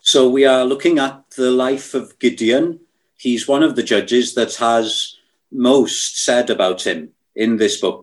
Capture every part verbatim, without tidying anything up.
So we are looking at the life of Gideon. He's one of the judges that has most said about him in this book.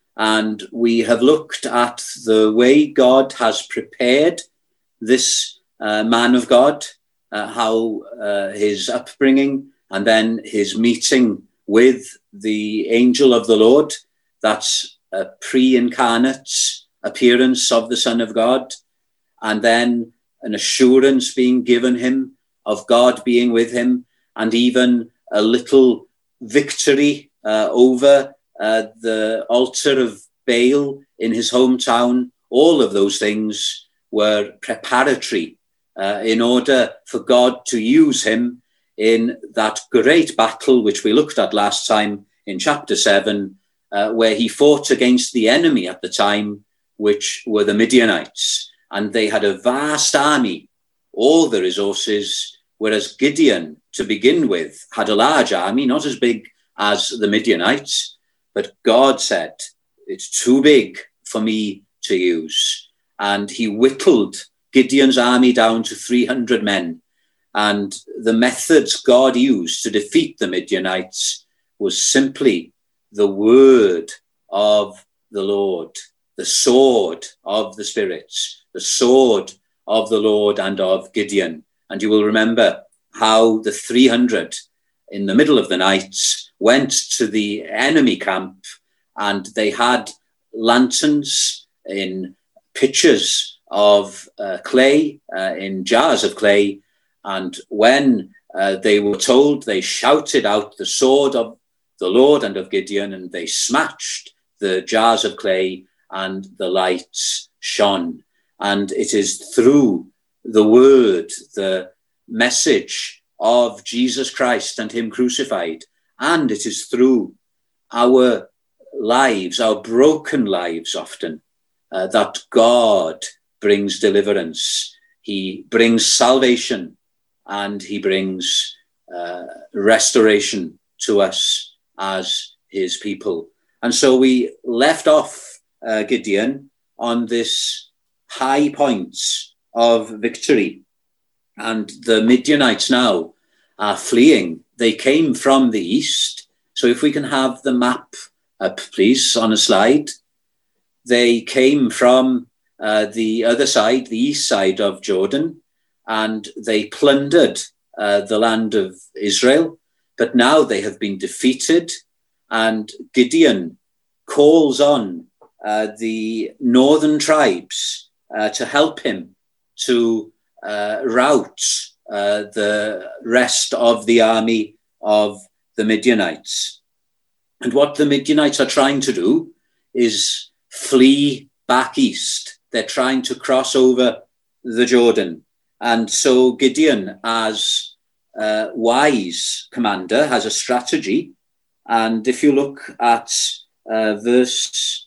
And we have looked at the way God has prepared this uh, man of God, uh, how uh, his upbringing and then his meeting with the angel of the Lord, that's a pre-incarnate appearance of the Son of God, and then an assurance being given him of God being with him, and even a little victory uh, over uh, the altar of Baal in his hometown. All of those things were preparatory uh, in order for God to use him in that great battle, which we looked at last time in chapter seven, uh, where he fought against the enemy at the time, which were the Midianites. And they had a vast army, all the resources, whereas Gideon, to begin with, had a large army, not as big as the Midianites, but God said, it's too big for me to use. And he whittled Gideon's army down to three hundred men. And the methods God used to defeat the Midianites was simply the word of the Lord, the sword of the spirits, the sword of the Lord and of Gideon. And you will remember how the three hundred in the middle of the night went to the enemy camp, and they had lanterns in pitchers of uh, clay, uh, in jars of clay. And when uh, they were told, they shouted out the sword of the Lord and of Gideon, and they smashed the jars of clay, and the lights shone. And it is through the word, the message of Jesus Christ and him crucified, and it is through our lives, our broken lives often, uh, that God brings deliverance. He brings salvation, and he brings uh, restoration to us as his people. And so we left off uh, Gideon on this high point of victory. And the Midianites now are fleeing. They came from the east. So if we can have the map up, please, on a slide. They came from uh, the other side, the east side of Jordan, and they plundered uh, the land of Israel. But now they have been defeated, and Gideon calls on uh, the northern tribes uh, to help him to uh, rout uh, the rest of the army of the Midianites. And what the Midianites are trying to do is flee back east. They're trying to cross over the Jordan. And so Gideon, as a wise commander, has a strategy. And if you look at uh, verse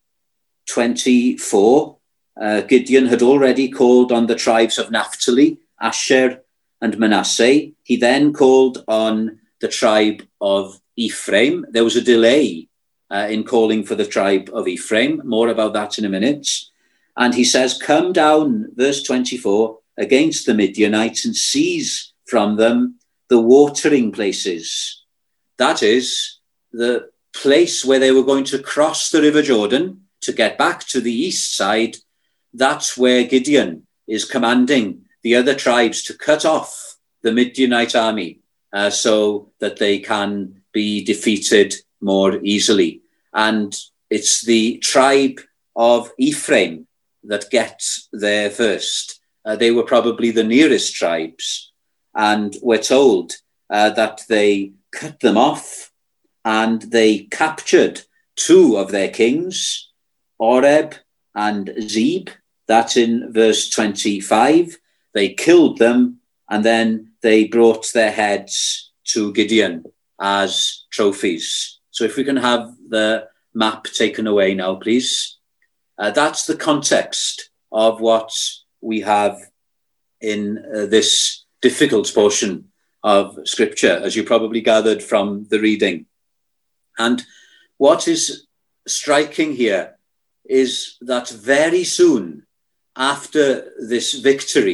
twenty-four, uh, Gideon had already called on the tribes of Naphtali, Asher, and Manasseh. He then called on the tribe of Ephraim. There was a delay uh, in calling for the tribe of Ephraim. More about that in a minute. And he says, come down, verse twenty-four, against the Midianites and seize from them the watering places. That is the place where they were going to cross the River Jordan to get back to the east side. That's where Gideon is commanding the other tribes to cut off the Midianite army uh, so that they can be defeated more easily. And it's the tribe of Ephraim that gets there first. Uh, they were probably the nearest tribes. And we're told uh, that they cut them off and they captured two of their kings, Oreb and Zeb. That's in verse twenty-five. They killed them, and then they brought their heads to Gideon as trophies. So if we can have the map taken away now, please. Uh, that's the context of what we have in uh, this difficult portion of Scripture, as you probably gathered from the reading. And what is striking here is that very soon after this victory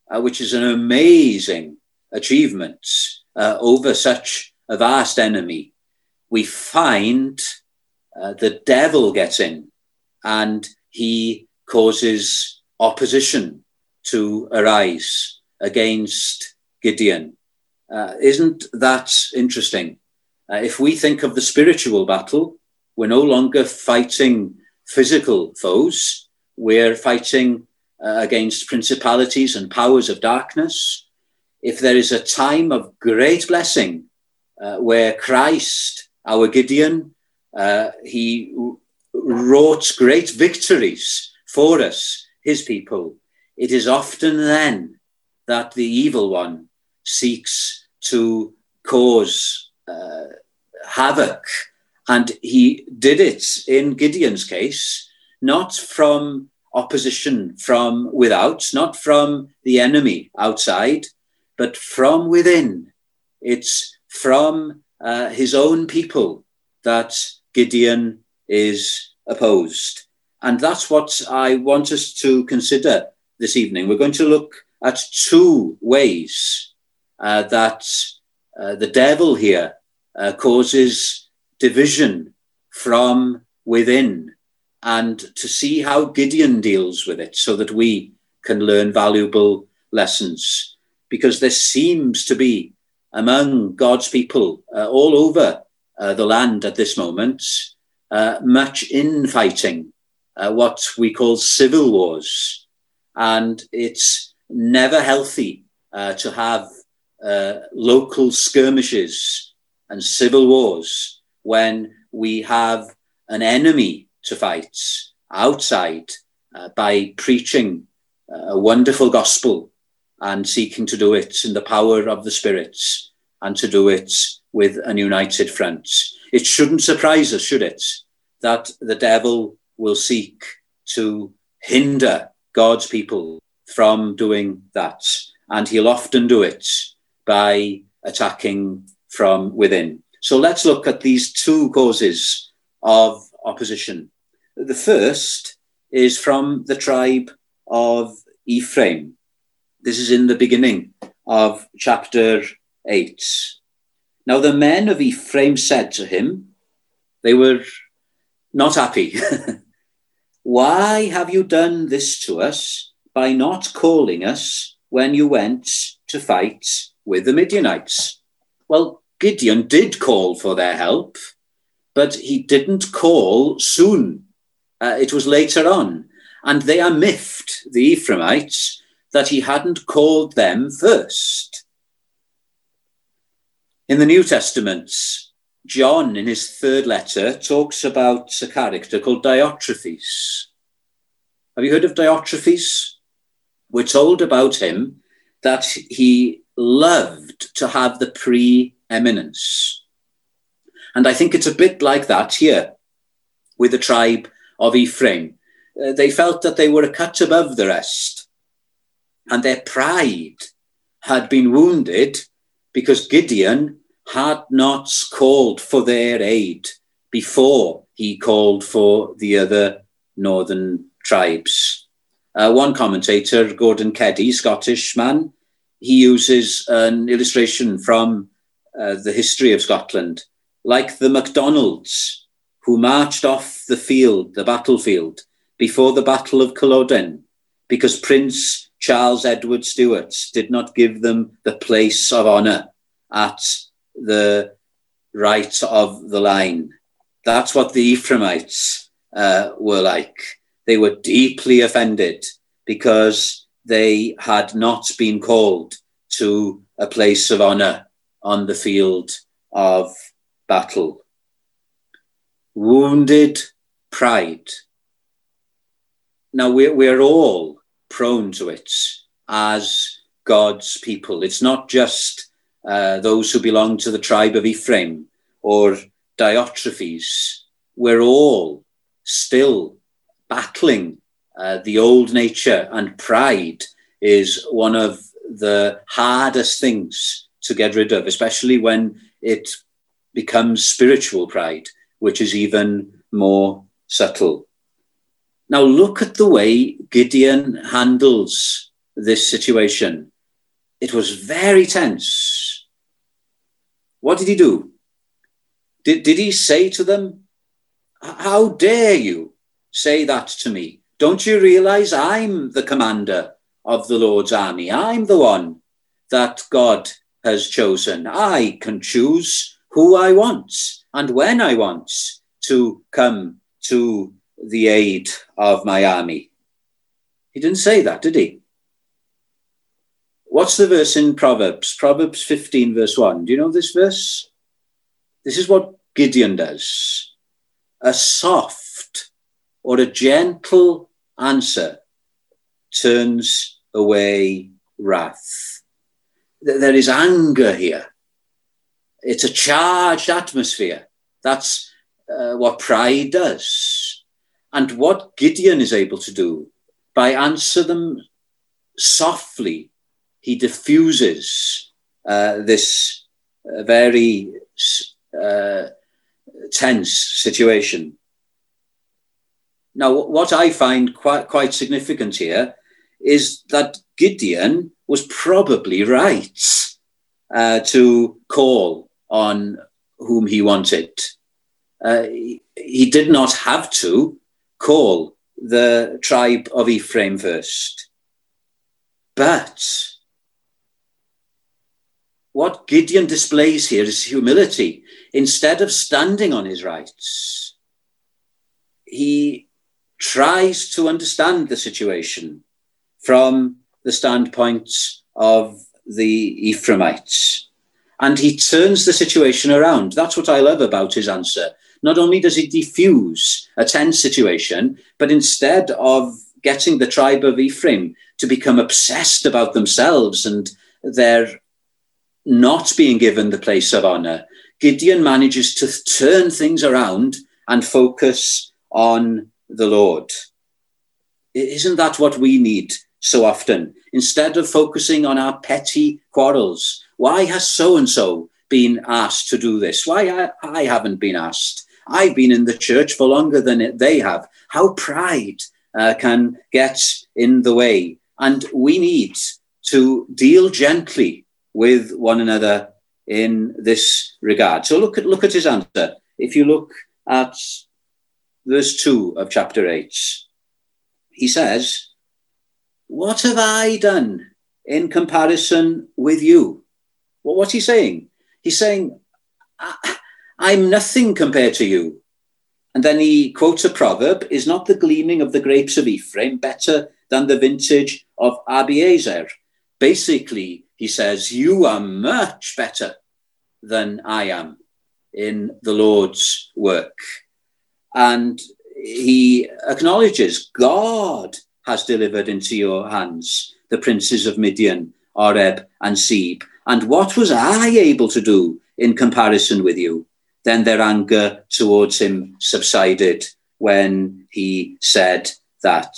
uh, which is an amazing achievement uh, over such a vast enemy, we find uh, the devil gets in and he causes opposition to arise against Gideon. Uh, isn't that interesting? Uh, if we think of the spiritual battle, we're no longer fighting physical foes. We're fighting uh, against principalities and powers of darkness. If there is a time of great blessing uh, where Christ, our Gideon, uh, he wrought great victories for us, his people, it is often then that the evil one seeks to cause uh, havoc. And he did it in Gideon's case, not from opposition from without, not from the enemy outside, but from within. It's from uh, his own people that Gideon is opposed. And that's what I want us to consider this evening. We're going to look at two ways uh, that uh, the devil here uh, causes division from within, and to see how Gideon deals with it so that we can learn valuable lessons. Because there seems to be among God's people uh, all over uh, the land at this moment uh, much infighting, uh, what we call civil wars. And it's never healthy uh, to have uh, local skirmishes and civil wars when we have an enemy to fight outside uh, by preaching a wonderful gospel and seeking to do it in the power of the Spirit and to do it with an united front. It shouldn't surprise us, should it, that the devil will seek to hinder God's people from doing that. And he'll often do it by attacking from within. So let's look at these two causes of opposition. The first is from the tribe of Ephraim. This is in the beginning of chapter eight. Now the men of Ephraim said to him, they were not happy. Why have you done this to us by not calling us when you went to fight with the Midianites? Well, Gideon did call for their help, but he didn't call soon. Uh, it was later on. And they are miffed, the Ephraimites, that he hadn't called them first. In the New Testament, John, in his third letter, talks about a character called Diotrephes. Have you heard of Diotrephes? We're told about him that he loved to have the preeminence. And I think it's a bit like that here with the tribe of Ephraim. Uh, they felt that they were a cut above the rest, and their pride had been wounded because Gideon had not called for their aid before he called for the other northern tribes. Uh, one commentator, Gordon Keddy, Scottish man, he uses an illustration from uh, the history of Scotland, like the MacDonalds who marched off the field, the battlefield, before the Battle of Culloden, because Prince Charles Edward Stuart did not give them the place of honour at the right of the line. That's what the Ephraimites uh, were like. They were deeply offended because they had not been called to a place of honour on the field of battle. Wounded pride. Now, we're, we're all prone to it as God's people. It's not just uh, those who belong to the tribe of Ephraim or Diotrephes. We're all still battling uh, the old nature, and pride is one of the hardest things to get rid of, especially when it becomes spiritual pride, which is even more subtle. Now look at the way Gideon handles this situation. It was very tense. What did he do? Did, did he say to them, how dare you say that to me? Don't you realize I'm the commander of the Lord's army? I'm the one that God has chosen. I can choose who I want and when I want to come to the aid of my army. He didn't say that, did he? What's the verse in Proverbs? Proverbs fifteen, verse one. Do you know this verse? This is what Gideon does. A soft or a gentle answer turns away wrath. There is anger here. It's a charged atmosphere. That's uh, what pride does. And what Gideon is able to do, by answer them softly, he diffuses uh, this uh, very uh, tense situation. Now, what I find quite, quite significant here is that Gideon was probably right uh, to call on whom he wanted. Uh, he, he did not have to call the tribe of Ephraim first. But what Gideon displays here is humility. Instead of standing on his rights, he tries to understand the situation from the standpoint of the Ephraimites. And he turns the situation around. That's what I love about his answer. Not only does he diffuse a tense situation, but instead of getting the tribe of Ephraim to become obsessed about themselves and their not being given the place of honor, Gideon manages to turn things around and focus on the Lord. Isn't that what we need so often? Instead of focusing on our petty quarrels, why has so-and-so been asked to do this? Why I, I haven't been asked? I've been in the church for longer than they have. How pride uh, can get in the way. And we need to deal gently with one another in this regard. So look at, look at his answer. If you look at verse two of chapter eight, he says, what have I done in comparison with you? Well, what's he saying? He's saying, I'm nothing compared to you. And then he quotes a proverb, is not the gleaming of the grapes of Ephraim better than the vintage of Abiezer? Basically, he says, you are much better than I am in the Lord's work. And he acknowledges God has delivered into your hands the princes of Midian, Oreb, and Seb. And what was I able to do in comparison with you? Then their anger towards him subsided when he said that.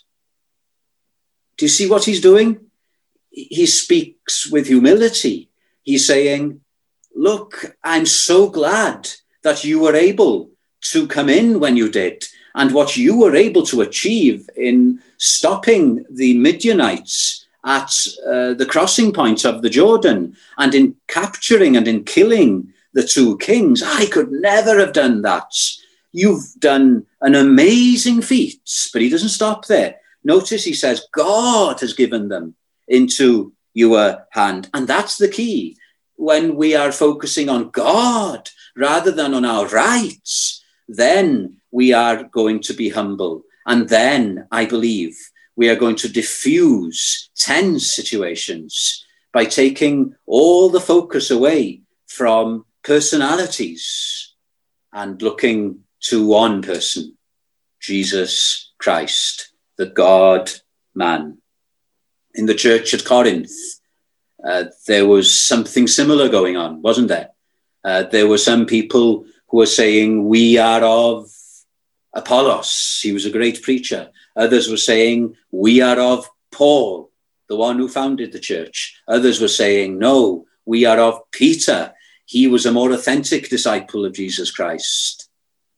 Do you see what he's doing? He speaks with humility. He's saying, look, I'm so glad that you were able to come in when you did, and what you were able to achieve in stopping the Midianites at uh, the crossing point of the Jordan, and in capturing and in killing the two kings. I could never have done that. You've done an amazing feat. But he doesn't stop there. Notice he says, God has given them into your hand. And that's the key. When we are focusing on God rather than on our rights, then we are going to be humble. And then, I believe, we are going to diffuse tense situations by taking all the focus away from personalities and looking to one person, Jesus Christ, the God-man. In the church at Corinth, uh, there was something similar going on, wasn't there? Uh, there were some people who were saying, we are of Apollos. He was a great preacher. Others were saying, we are of Paul, the one who founded the church. Others were saying, no, we are of Peter. He was a more authentic disciple of Jesus Christ.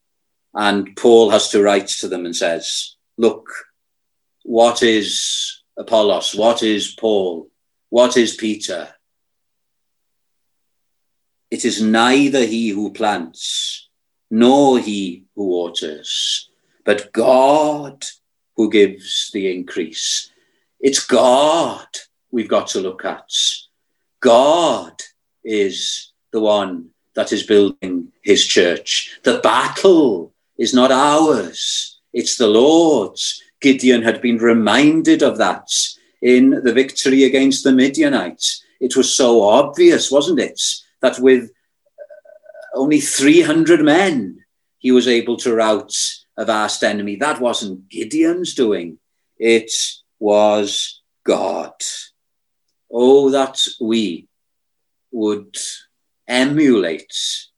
And Paul has to write to them and says, look, what is Apollos? What is Paul? What is Peter? It is neither he who plants, nor he who waters, but God who gives the increase. It's God we've got to look at. God is the one that is building his church. The battle is not ours, it's the Lord's. Gideon had been reminded of that in the victory against the Midianites. It was so obvious, wasn't it, that with only three hundred men, he was able to rout a vast enemy. That wasn't Gideon's doing. It was God. Oh, that we would emulate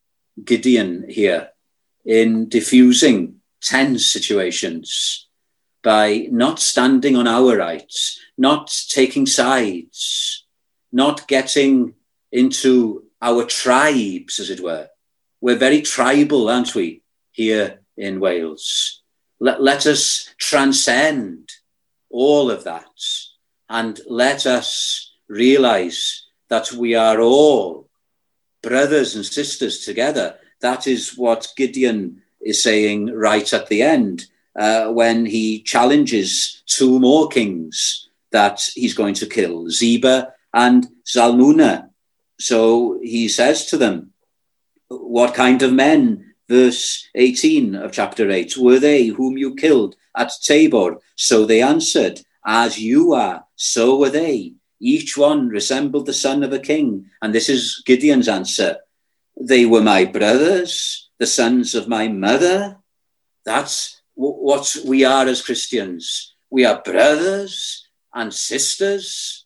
Gideon here in diffusing tense situations by not standing on our rights, not taking sides, not getting into our tribes, as it were. We're very tribal, aren't we, here in Wales? Let, let us transcend all of that and let us realize that we are all brothers and sisters together. That is what Gideon is saying right at the end uh, when he challenges two more kings that he's going to kill, Zeba and Zalmunna. So he says to them, what kind of men, verse eighteen of chapter eight, were they whom you killed at Tabor? So they answered, as you are, so were they. Each one resembled the son of a king. And this is Gideon's answer. They were my brothers, the sons of my mother. That's w- what we are as Christians. We are brothers and sisters.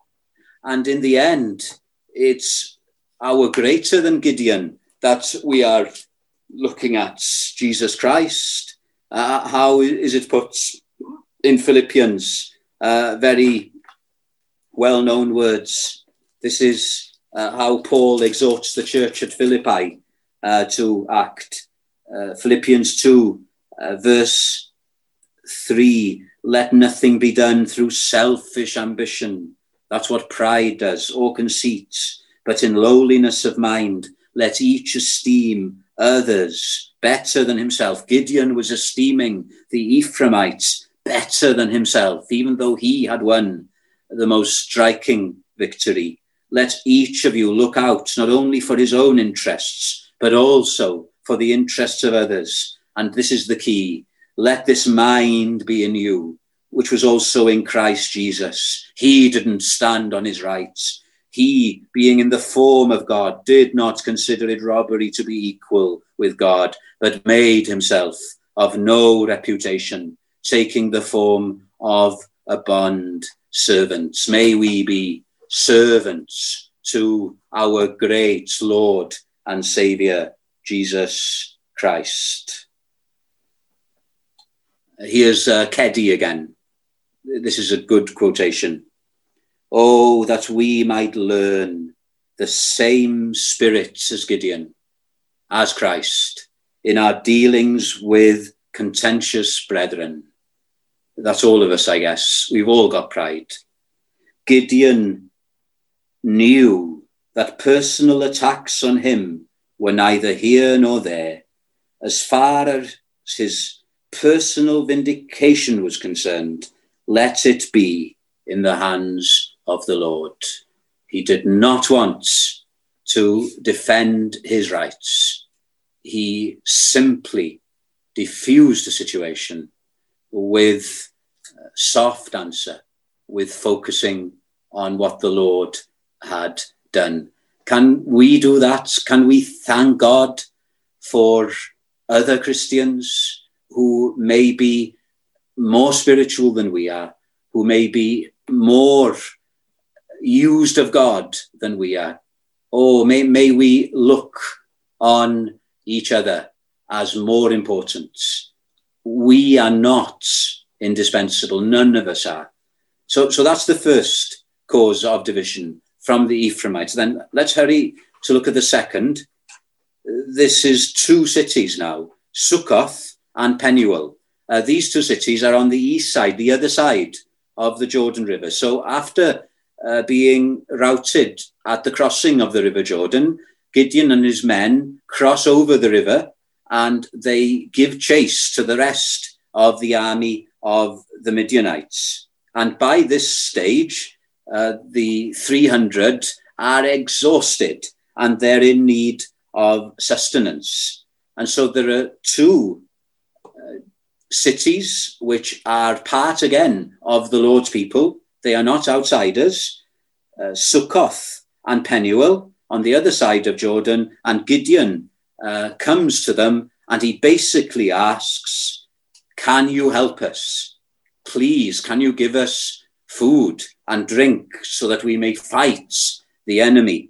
And in the end, it's our greater than Gideon that we are looking at, Jesus Christ. Uh, how is it put in Philippians? Uh, very well-known words. This is uh, how Paul exhorts the church at Philippi uh, to act. Uh, Philippians two, uh, verse three, let nothing be done through selfish ambition. That's what pride does, or conceit. But in lowliness of mind, let each esteem others better than himself. Gideon was esteeming the Ephraimites better than himself, even though he had won the most striking victory. Let each of you look out not only for his own interests, but also for the interests of others. And this is the key. Let this mind be in you, which was also in Christ Jesus. He didn't stand on his rights. He, being in the form of God, did not consider it robbery to be equal with God, but made himself of no reputation, taking the form of a bond servant. May we be servants to our great Lord and Saviour, Jesus Christ. Here's uh, Keddy again. This is a good quotation. Oh, that we might learn the same spirit as Gideon, as Christ, in our dealings with contentious brethren. That's all of us, I guess. We've all got pride. Gideon knew that personal attacks on him were neither here nor there. As far as his personal vindication was concerned, let it be in the hands of the Lord. He did not want to defend his rights. He simply diffused the situation with a soft answer, with focusing on what the Lord had done. Can we do that? Can we thank God for other Christians who may be more spiritual than we are, who may be more used of God than we are? Or may, may we look on each other as more important. We are not indispensable. None of us are. So, so that's the first cause of division from the Ephraimites. Then let's hurry to look at the second. This is two cities now, Succoth and Penuel. Uh, these two cities are on the east side, the other side of the Jordan River. So after uh, being routed at the crossing of the River Jordan, Gideon and his men cross over the river and they give chase to the rest of the army of the Midianites. And by this stage, uh, the three hundred are exhausted and they're in need of sustenance. And so there are two uh, cities which are part again of the Lord's people. They are not outsiders, uh, Succoth and Penuel on the other side of Jordan, and Gideon uh, comes to them and he basically asks, can you help us? Please, can you give us food and drink so that we may fight the enemy?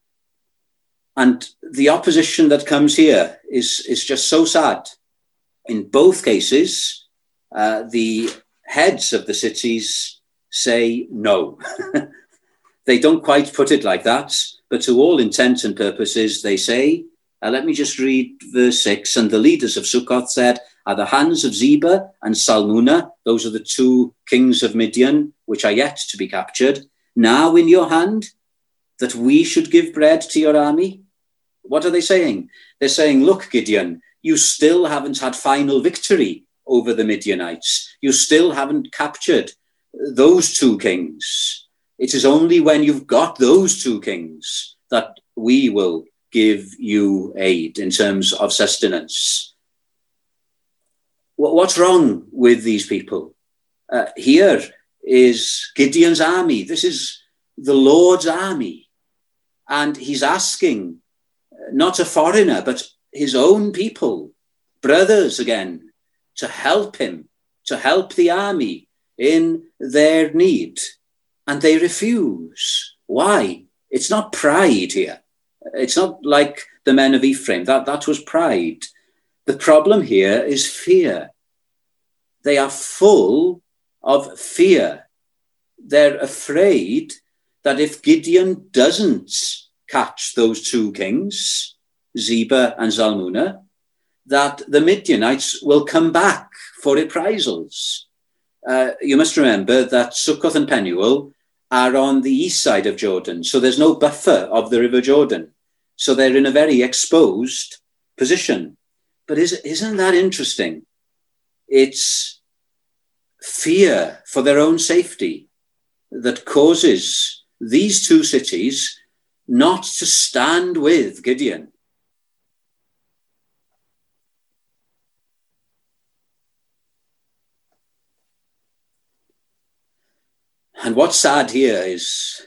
And the opposition that comes here is, is just so sad. In both cases, uh, the heads of the cities say no. They don't quite put it like that, but to all intents and purposes, they say, uh, let me just read verse six, and the leaders of Succoth said, are the hands of Zebah and Salmunna, those are the two kings of Midian, which are yet to be captured, now in your hand, that we should give bread to your army? What are they saying? They're saying, look, Gideon, you still haven't had final victory over the Midianites. You still haven't captured those two kings. It is only when you've got those two kings that we will give you aid in terms of sustenance. What's wrong with these people? Uh, here is Gideon's army. This is the Lord's army. And he's asking not a foreigner, but his own people, brothers again, to help him, to help the army in their need. And they refuse. Why? It's not pride here. It's not like the men of Ephraim. That, that was pride. The problem here is fear. They are full of fear. They're afraid that if Gideon doesn't catch those two kings, Zebah and Zalmunna, that the Midianites will come back for reprisals. Uh, you must remember that Succoth and Penuel are on the east side of Jordan, so there's no buffer of the River Jordan. So they're in a very exposed position. But is, isn't that interesting? It's fear for their own safety that causes these two cities not to stand with Gideon. And what's sad here is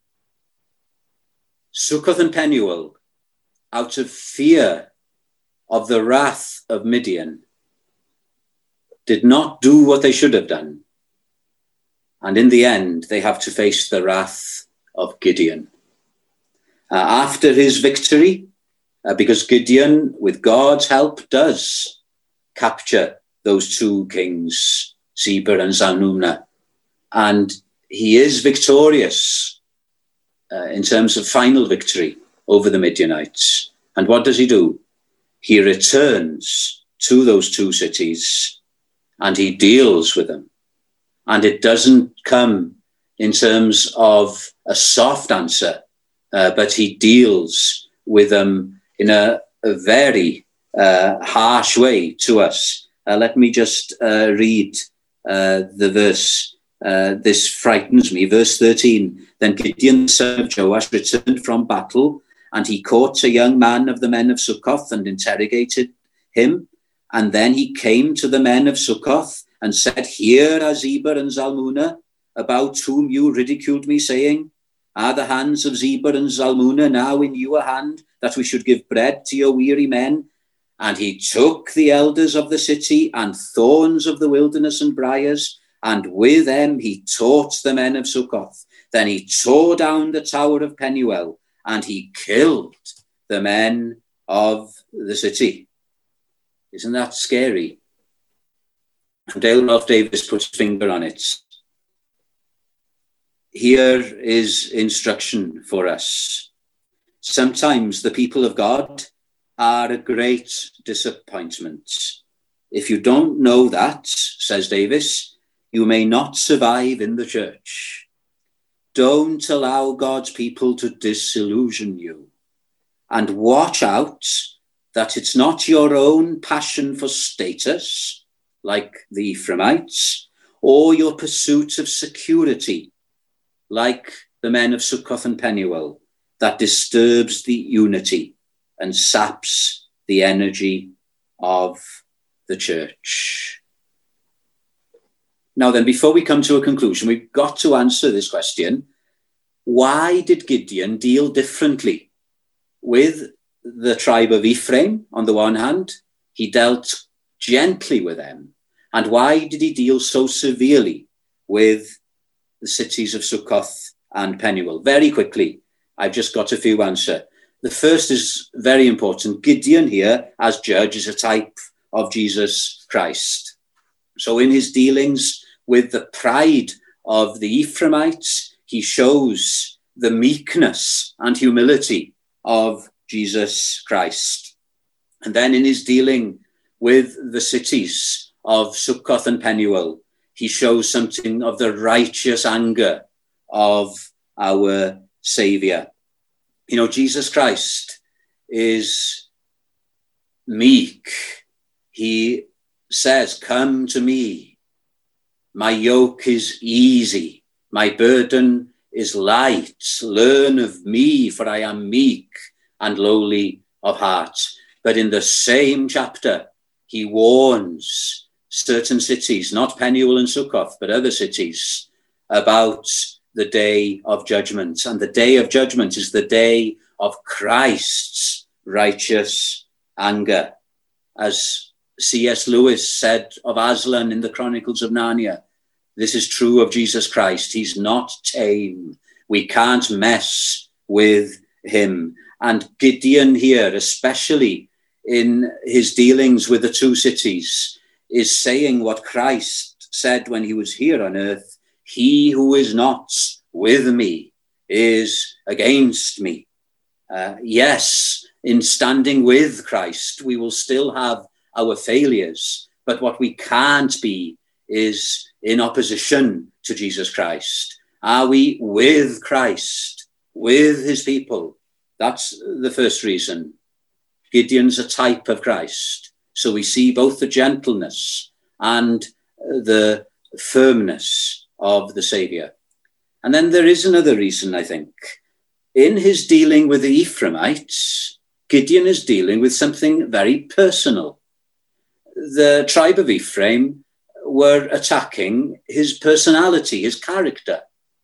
Succoth and Penuel, out of fear of the wrath of Midian, did not do what they should have done. And in the end, they have to face the wrath of Gideon. Uh, after his victory, uh, because Gideon, with God's help, does capture those two kings, Zebah and Zalmunna, and he is victorious uh, in terms of final victory over the Midianites. And what does he do? He returns to those two cities and he deals with them. And it doesn't come in terms of a soft answer, uh, but he deals with them in a, a very uh, harsh way to us. Uh, let me just uh, read uh, the verse. Uh, this frightens me. Verse thirteen, then Gideon, son of Joash, returned from battle, and he caught a young man of the men of Succoth and interrogated him. And then he came to the men of Succoth and said, here are Zebah and Zalmunna, about whom you ridiculed me, saying, are the hands of Zebah and Zalmunna now in your hand, that we should give bread to your weary men? And he took the elders of the city and thorns of the wilderness and briars, and with them he taught the men of Succoth. Then he tore down the tower of Penuel, and he killed the men of the city. Isn't that scary? And Dale Ralph Davis puts his finger on it. Here is instruction for us. Sometimes the people of God are a great disappointment. If you don't know that, says Davis, you may not survive in the church. Don't allow God's people to disillusion you. And watch out that it's not your own passion for status, like the Ephraimites, or your pursuit of security, like the men of Succoth and Penuel, that disturbs the unity and saps the energy of the church. Now then, before we come to a conclusion, we've got to answer this question. Why did Gideon deal differently with the tribe of Ephraim? On the one hand, he dealt gently with them. And why did he deal so severely with the cities of Succoth and Penuel? Very quickly, I've just got a few answers. The first is very important. Gideon here, as judge, is a type of Jesus Christ. So in his dealings with the pride of the Ephraimites, he shows the meekness and humility of Jesus Christ. And then in his dealing with the cities of Succoth and Penuel, he shows something of the righteous anger of our Saviour. You know, Jesus Christ is meek. He says, "Come to me. My yoke is easy. My burden is light. Learn of me, for I am meek and lowly of heart." But in the same chapter, he warns certain cities, not Penuel and Succoth, but other cities, about the day of judgment. And the day of judgment is the day of Christ's righteous anger. As C S Lewis said of Aslan in the Chronicles of Narnia, this is true of Jesus Christ. He's not tame. We can't mess with him. And Gideon here, especially in his dealings with the two cities, is saying what Christ said when he was here on earth: he who is not with me is against me. Uh, yes, in standing with Christ, we will still have our failures, but what we can't be is in opposition to Jesus Christ. Are we with Christ, with his people? That's the first reason. Gideon's a type of Christ. So we see both the gentleness and the firmness of the Saviour. And then there is another reason, I think. In his dealing with the Ephraimites, Gideon is dealing with something very personal. The tribe of Ephraim were attacking his personality, his character.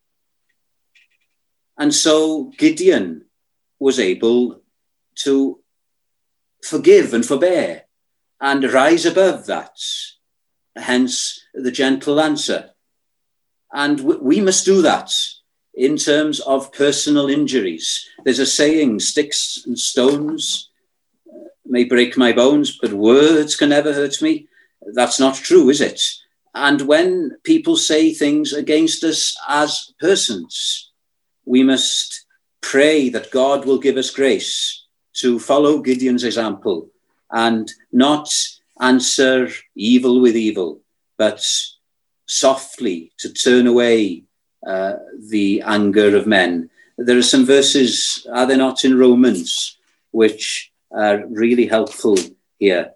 And so Gideon was able to forgive and forbear and rise above that. Hence the gentle answer. And we must do that in terms of personal injuries. There's a saying, sticks and stones may break my bones, but words can never hurt me. That's not true, is it? And when people say things against us as persons, we must pray that God will give us grace to follow Gideon's example and not answer evil with evil, but softly to turn away uh, the anger of men. There are some verses, are there not, in Romans, which are really helpful here.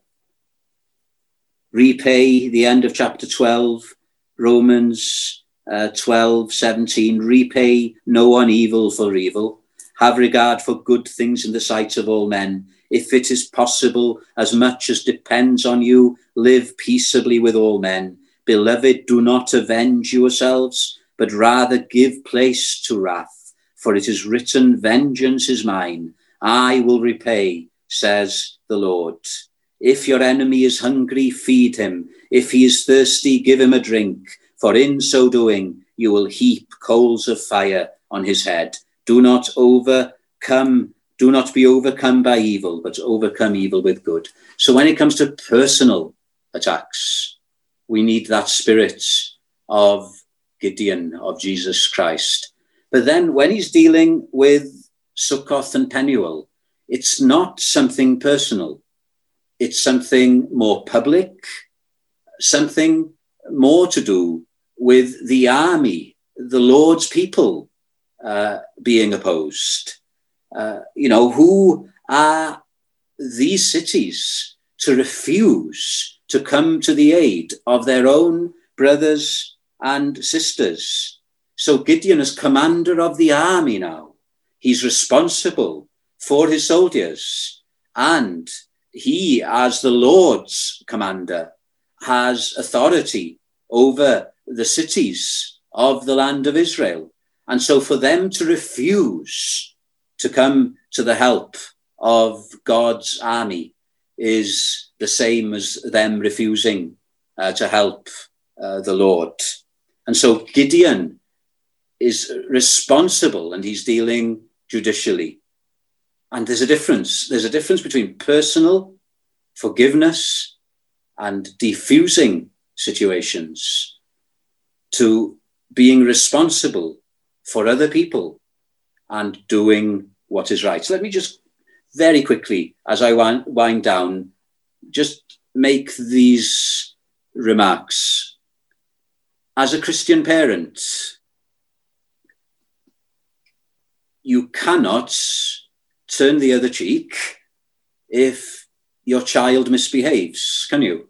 Repay, the end of chapter twelve, Romans uh, twelve, seventeen, repay no one evil for evil. Have regard for good things in the sight of all men. If it is possible, as much as depends on you, live peaceably with all men. Beloved, do not avenge yourselves, but rather give place to wrath. For it is written, vengeance is mine. I will repay, says the Lord. If your enemy is hungry, feed him. If he is thirsty, give him a drink. For in so doing, you will heap coals of fire on his head. Do not overcome, do not be overcome by evil, but overcome evil with good. So when it comes to personal attacks, we need that spirit of Gideon, of Jesus Christ. But then when he's dealing with Succoth and Penuel, it's not something personal. It's something more public, something more to do with the army, the Lord's people, uh, being opposed. Uh, you know, who are these cities to refuse to come to the aid of their own brothers and sisters? So Gideon, as commander of the army now, he's responsible for his soldiers, and he, as the Lord's commander, has authority over the cities of the land of Israel. And so for them to refuse to come to the help of God's army is the same as them refusing uh, to help uh, the Lord. And so Gideon is responsible, and he's dealing judicially. And there's a difference. There's a difference between personal forgiveness and defusing situations to being responsible for other people and doing what is right. So let me just very quickly, as I wind, wind down, just make these remarks. As a Christian parent, you cannot turn the other cheek if your child misbehaves, can you?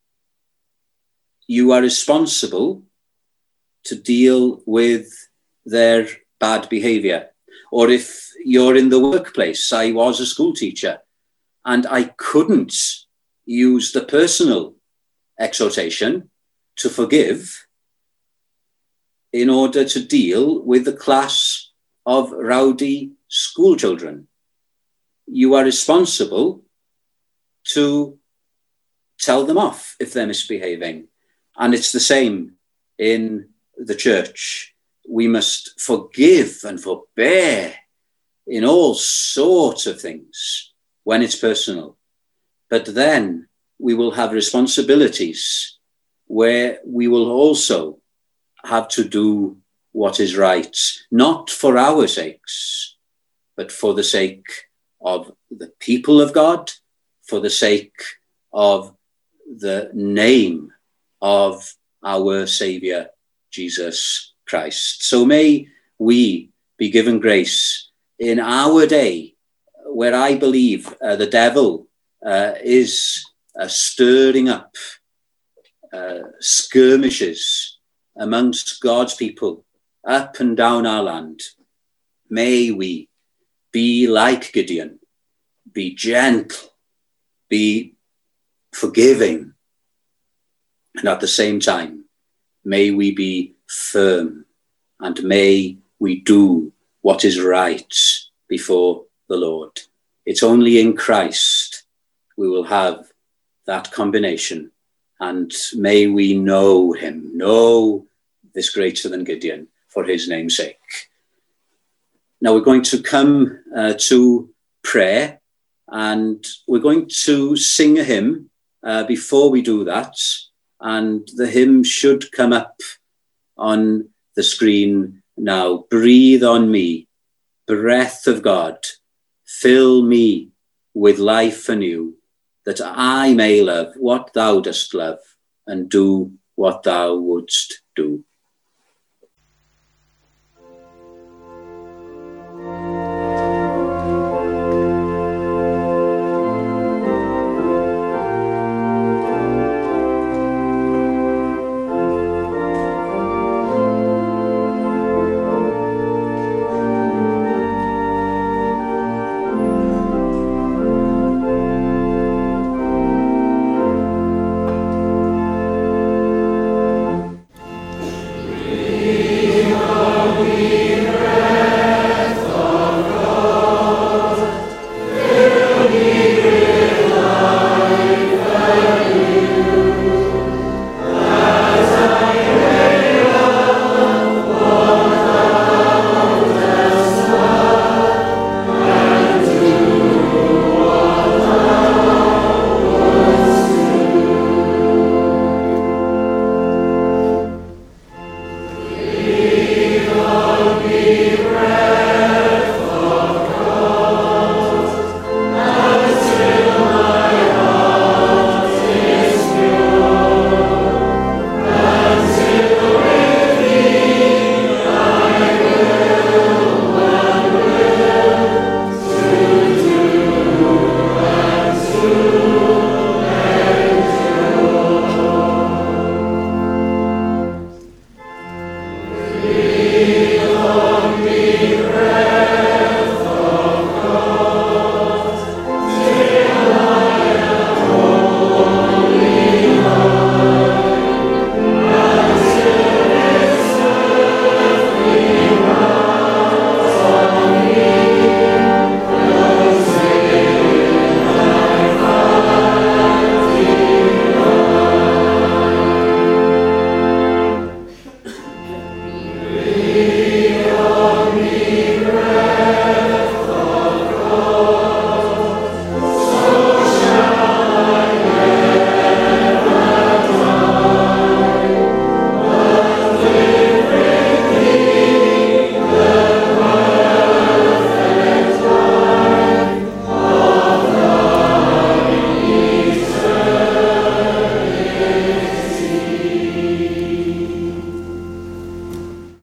You are responsible to deal with their bad behavior. Or if you're in the workplace, I was a school teacher, and I couldn't use the personal exhortation to forgive in order to deal with the class of rowdy school children. You are responsible to tell them off if they're misbehaving. And it's the same in the church. We must forgive and forbear in all sorts of things when it's personal. But then we will have responsibilities where we will also have to do what is right, not for our sakes, but for the sake of the people of God, for the sake of the name of our Saviour, Jesus Christ. So may we be given grace in our day, where I believe uh, the devil uh, is uh, stirring up uh, skirmishes amongst God's people up and down our land. May we be like Gideon, be gentle, be forgiving, and at the same time, may we be firm, and may we do what is right before the Lord. It's only in Christ we will have that combination, and may we know him, know this greater than Gideon, for his name's sake. Now we're going to come uh, to prayer, and we're going to sing a hymn uh, before we do that, and the hymn should come up on the screen now. Breathe on me, breath of God, fill me with life anew, that I may love what thou dost love and do what thou wouldst do.